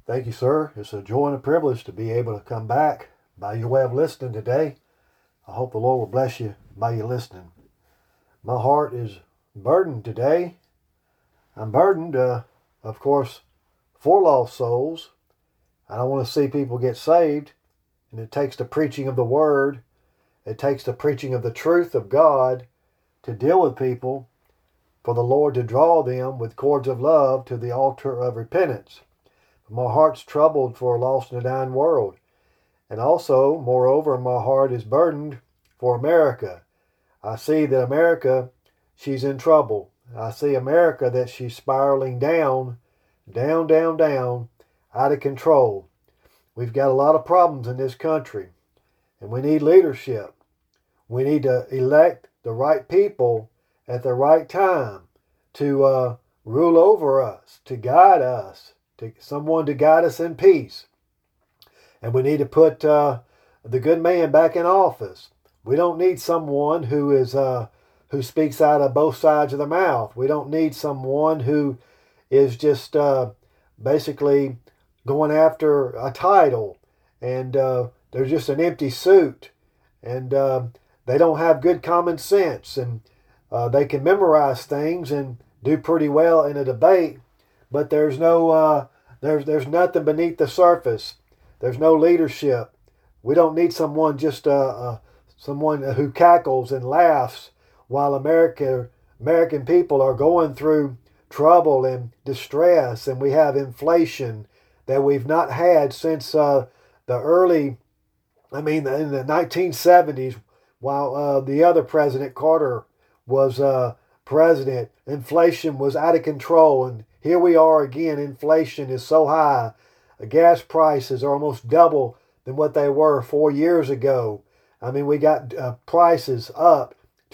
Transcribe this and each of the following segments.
Thank you, sir. It's a joy and a privilege to be able to come back by your way of listening today. I hope the Lord will bless you by your listening. My heart is burdened today. I'm burdened, of course, for lost souls. I want to see people get saved, and it takes the preaching of the Word. It takes the preaching of the truth of God to deal with people, for the Lord to draw them with cords of love to the altar of repentance. My heart's troubled for a lost and a dying world. And also, moreover, my heart is burdened for America. I see that America, she's in trouble. I see America that she's spiraling down, out of control. We've got a lot of problems in this country, and we need leadership. We need to elect the right people at the right time to rule over us, to guide us, to someone to guide us in peace. And we need to put the good man back in office. We don't need someone who speaks out of both sides of the mouth. We don't need someone who is just basically going after a title, and they're just an empty suit, and they don't have good common sense, and they can memorize things and do pretty well in a debate, but there's nothing beneath the surface. There's no leadership. We don't need someone someone who cackles and laughs while American people are going through trouble and distress, and we have inflation that we've not had since in the 1970s, while the other president, Carter, was president. Inflation was out of control, and here we are again. Inflation is so high. Gas prices are almost double than what they were 4 years ago. I mean, we got prices up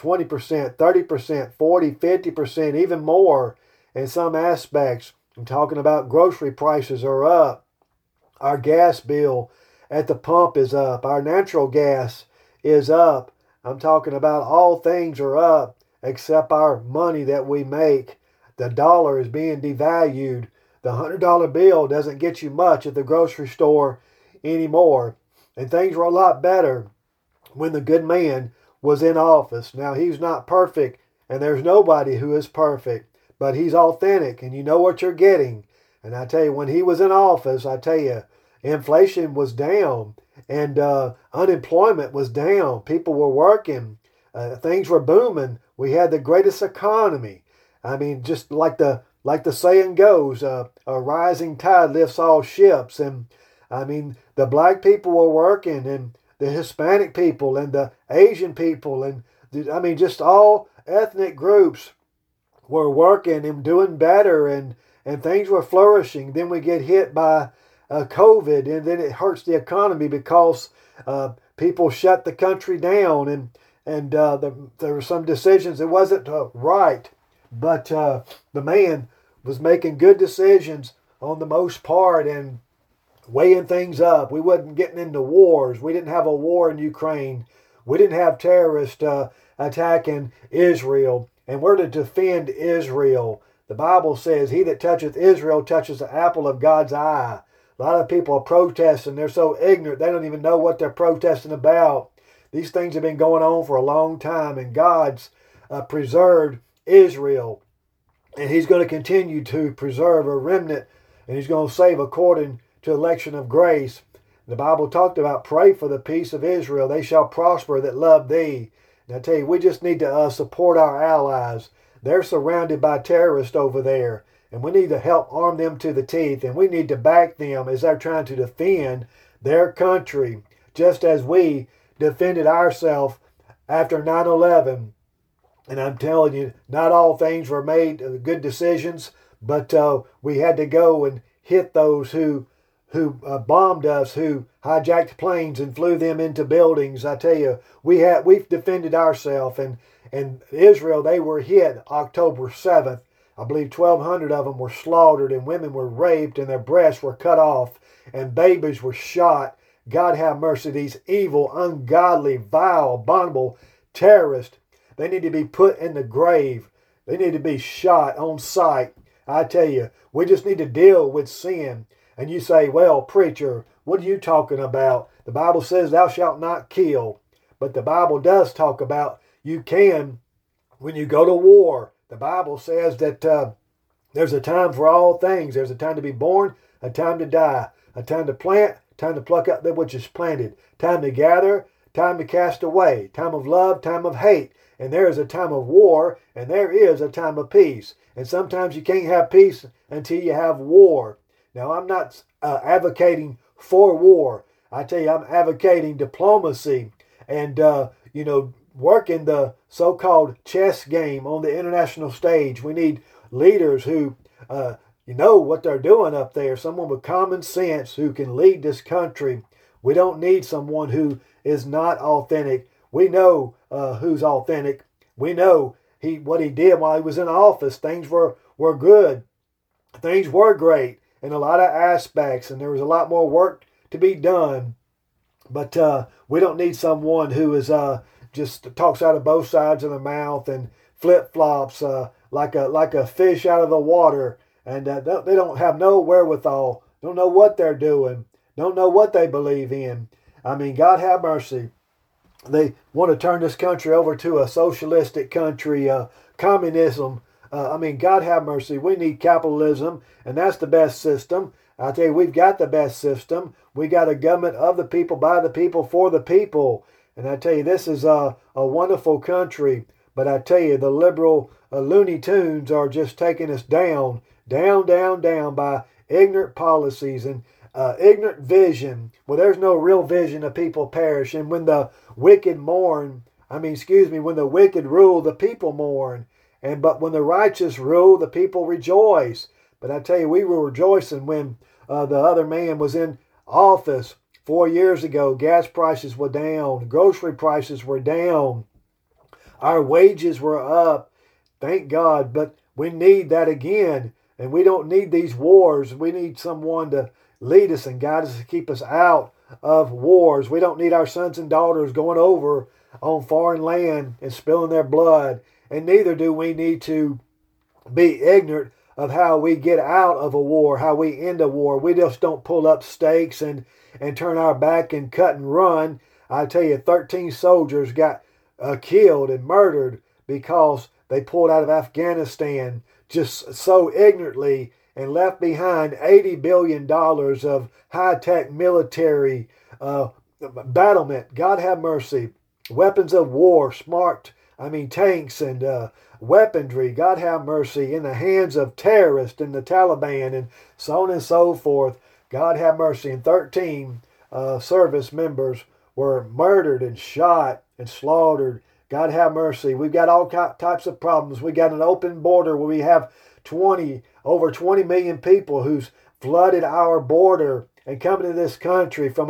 20%, 30%, 40, 50%, even more in some aspects. I'm talking about grocery prices are up. Our gas bill at the pump is up. Our natural gas is up. I'm talking about all things are up except our money that we make. The dollar is being devalued. The $100 bill doesn't get you much at the grocery store anymore. And things were a lot better when the good man was in office. Now, he's not perfect, and there's nobody who is perfect, but he's authentic, and you know what you're getting. And I tell you, when he was in office, I tell you, inflation was down, and unemployment was down. People were working. Things were booming. We had the greatest economy. I mean, just like the saying goes, a rising tide lifts all ships. And I mean, the black people were working, and the Hispanic people, and the Asian people, and just all ethnic groups were working and doing better, and things were flourishing. Then we get hit by COVID, and then it hurts the economy because people shut the country down, and there were some decisions that wasn't right, but the man was making good decisions on the most part and weighing things up. We wasn't getting into wars. We didn't have a war in Ukraine. We didn't have terrorists attacking Israel. And we're to defend Israel. The Bible says, he that toucheth Israel touches the apple of God's eye. A lot of people are protesting. They're so ignorant, they don't even know what they're protesting about. These things have been going on for a long time, and God's preserved Israel. And he's going to continue to preserve a remnant, and he's going to save according to election of grace. The Bible talked about pray for the peace of Israel. They shall prosper that love thee. And I tell you, we just need to support our allies. They're surrounded by terrorists over there, and we need to help arm them to the teeth, and we need to back them as they're trying to defend their country, just as we defended ourselves after 9/11. And I'm telling you, not all things were made good decisions, but we had to go and hit those who bombed us, who hijacked planes and flew them into buildings. I tell you, we've defended ourselves. And Israel, they were hit October 7th. I believe 1,200 of them were slaughtered, and women were raped, and their breasts were cut off, and babies were shot. God have mercy, these evil, ungodly, vile, abominable terrorists. They need to be put in the grave. They need to be shot on sight. I tell you, we just need to deal with sin. And you say, well, preacher, what are you talking about? The Bible says thou shalt not kill. But the Bible does talk about you can when you go to war. The Bible says that there's a time for all things. There's a time to be born, a time to die, a time to plant, time to pluck up that which is planted, time to gather, time to cast away, time of love, time of hate. And there is a time of war, and there is a time of peace. And sometimes you can't have peace until you have war. Now, I'm not advocating for war. I tell you, I'm advocating diplomacy and, working the so-called chess game on the international stage. We need leaders who know what they're doing up there, someone with common sense who can lead this country. We don't need someone who is not authentic. We know who's authentic. We know what he did while he was in office. Things were good. Things were great in a lot of aspects, and there was a lot more work to be done. But we don't need someone who is just talks out of both sides of the mouth and flip-flops like a fish out of the water. And they don't have no wherewithal, don't know what they're doing, don't know what they believe in. I mean, God have mercy. They want to turn this country over to a socialistic country, communism. God have mercy. We need capitalism, and that's the best system. I tell you, we've got the best system. We got a government of the people, by the people, for the people. And I tell you, this is a wonderful country. But I tell you, the liberal Looney Tunes are just taking us down by ignorant policies and ignorant vision. Well, there's no real vision of people perish. And when the wicked when the wicked rule, the people mourn. But when the righteous rule, the people rejoice. But I tell you, we were rejoicing when the other man was in office 4 years ago. Gas prices were down. Grocery prices were down. Our wages were up. Thank God. But we need that again. And we don't need these wars. We need someone to lead us and guide us to keep us out of wars. We don't need our sons and daughters going over on foreign land and spilling their blood. And neither do we need to be ignorant of how we get out of a war, how we end a war. We just don't pull up stakes and turn our back and cut and run. I tell you, 13 soldiers got killed and murdered because they pulled out of Afghanistan just so ignorantly and left behind $80 billion of high-tech military battlement. God have mercy. Weapons of war, tanks and weaponry, God have mercy, in the hands of terrorists and the Taliban and so on and so forth. God have mercy. And 13 service members were murdered and shot and slaughtered. God have mercy. We've got all types of problems. We got an open border where we have over 20 million people who's flooded our border and come into this country from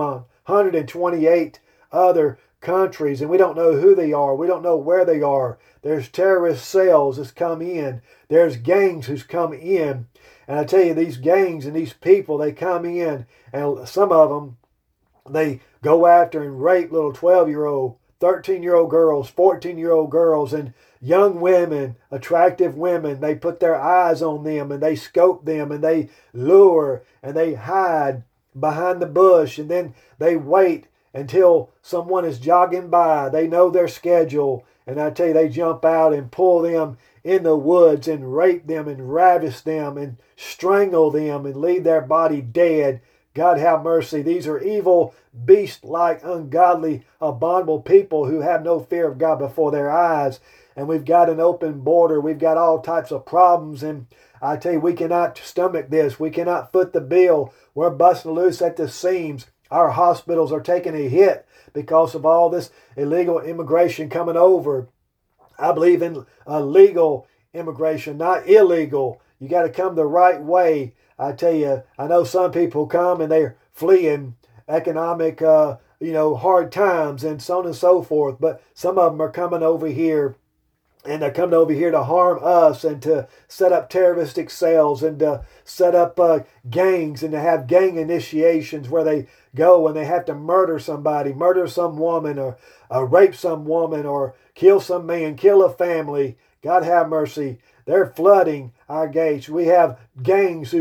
128 other countries, and we don't know who they are. We don't know where they are. There's terrorist cells that's come in. There's gangs who's come in. And I tell you, these gangs and these people, they come in, and some of them, they go after and rape little 12-year-old, 13-year-old girls, 14-year-old girls, and young women, attractive women. They put their eyes on them, and they scope them, and they lure, and they hide behind the bush, and then they wait until someone is jogging by. They know their schedule. And I tell you, they jump out and pull them in the woods and rape them and ravish them and strangle them and leave their body dead. God have mercy. These are evil, beast-like, ungodly, abominable people who have no fear of God before their eyes. And we've got an open border. We've got all types of problems. And I tell you, we cannot stomach this. We cannot foot the bill. We're busting loose at the seams. Our hospitals are taking a hit because of all this illegal immigration coming over. I believe in legal immigration, not illegal. You got to come the right way. I tell you, I know some people come and they're fleeing economic, hard times and so on and so forth. But some of them are coming over here. And they're coming over here to harm us and to set up terroristic cells and to set up gangs and to have gang initiations where they go and they have to murder somebody, murder some woman or rape some woman or kill some man, kill a family. God have mercy. They're flooding our gates. We have gangs who's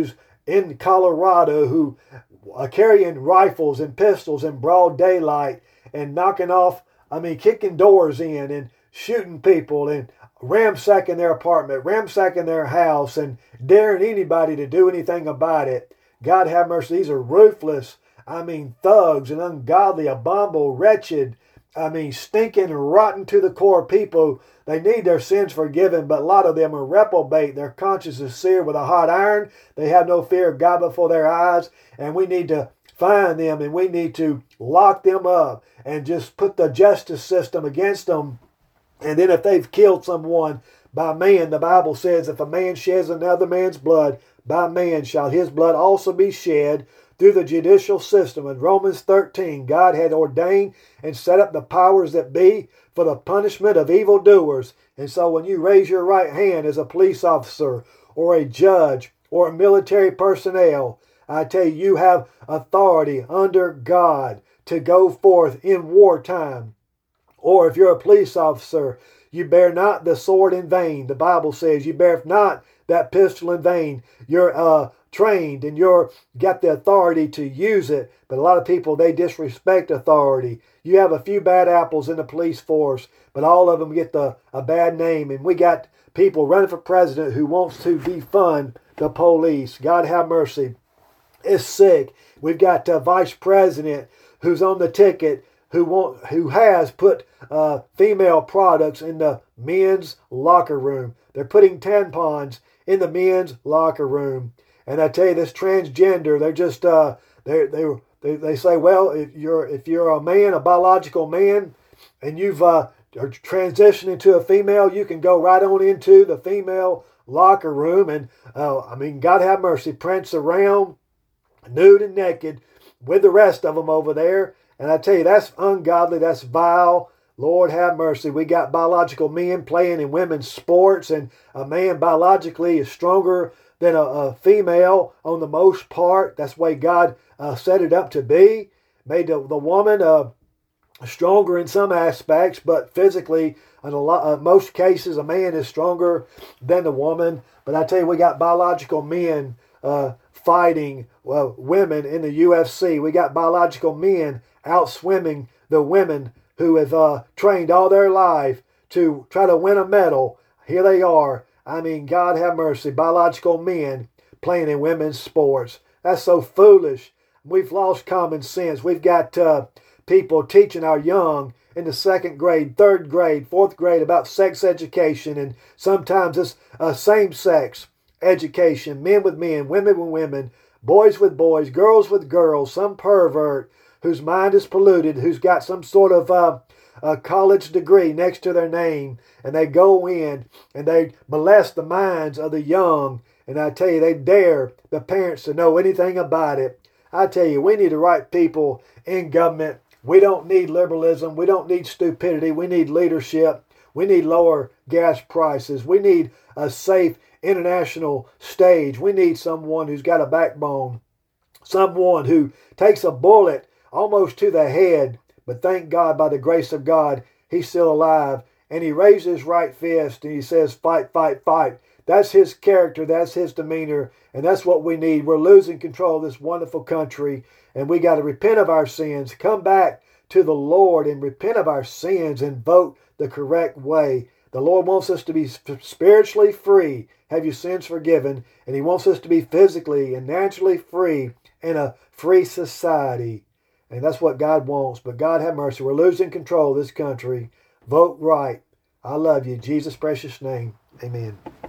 in Colorado who are carrying rifles and pistols in broad daylight and knocking off, kicking doors in and shooting people and ransacking their apartment, ransacking their house, and daring anybody to do anything about it. God have mercy. These are ruthless, thugs and ungodly, abominable, wretched, stinking and rotten to the core people. They need their sins forgiven, but a lot of them are reprobate. Their conscience is seared with a hot iron. They have no fear of God before their eyes, and we need to find them, and we need to lock them up and just put the justice system against them. And then if they've killed someone by man, the Bible says, if a man sheds another man's blood, by man shall his blood also be shed through the judicial system. In Romans 13, God had ordained and set up the powers that be for the punishment of evildoers. And so when you raise your right hand as a police officer or a judge or a military personnel, I tell you, you have authority under God to go forth in wartime. Or if you're a police officer, you bear not the sword in vain. The Bible says you bear not that pistol in vain. You're trained and you're got the authority to use it. But a lot of people, they disrespect authority. You have a few bad apples in the police force, but all of them get a bad name. And we got people running for president who wants to defund the police. God have mercy. It's sick. We've got a vice president who's on the ticket who has put female products in the men's locker room. They're putting tampons in the men's locker room. And I tell you, this transgender, they're just they say, well, if you're a man, a biological man, and you've are transitioned into a female, you can go right on into the female locker room and God have mercy, prance around nude and naked with the rest of them over there. And I tell you, that's ungodly, that's vile. Lord have mercy. We got biological men playing in women's sports, and a man biologically is stronger than a female on the most part. That's the way God set it up to be. Made the woman stronger in some aspects, but physically, in most cases, a man is stronger than the woman. But I tell you, we got biological men fighting women in the UFC. We got biological men out swimming the women who have trained all their life to try to win a medal. Here they are. God have mercy. Biological men playing in women's sports. That's so foolish. We've lost common sense. We've got people teaching our young in the 2nd grade, 3rd grade, 4th grade about sex education, and sometimes it's same-sex education, men with men, women with women, boys with boys, girls with girls, some pervert whose mind is polluted, who's got some sort of a college degree next to their name, and they go in and they molest the minds of the young. And I tell you, they dare the parents to know anything about it. I tell you, we need the right people in government. We don't need liberalism. We don't need stupidity. We need leadership. We need lower gas prices. We need a safe international stage. We need someone who's got a backbone. Someone who takes a bullet almost to the head, but thank God, by the grace of God, he's still alive. And he raises his right fist and he says, fight, fight, fight. That's his character. That's his demeanor. And that's what we need. We're losing control of this wonderful country. And we got to repent of our sins. Come back to the Lord and repent of our sins and vote the correct way. The Lord wants us to be spiritually free, have your sins forgiven. And he wants us to be physically and naturally free in a free society. And that's what God wants. But God have mercy. We're losing control of this country. Vote right. I love you. In Jesus' precious name. Amen.